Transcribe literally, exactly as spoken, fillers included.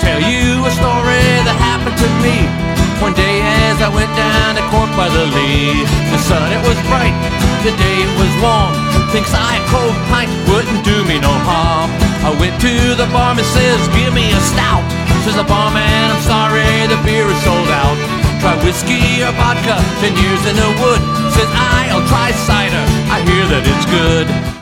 tell you a story that happened to me. One day as I went down to Cork by the Lee, the sun it was bright, the day it was warm. Thinks I a cold pint wouldn't do me no harm. I went to the barman, says give me a stout. Says the barman, I'm sorry, the beer is sold out. Try whiskey or vodka, ten years in the wood. Says I, I'll try cider, I hear that it's good.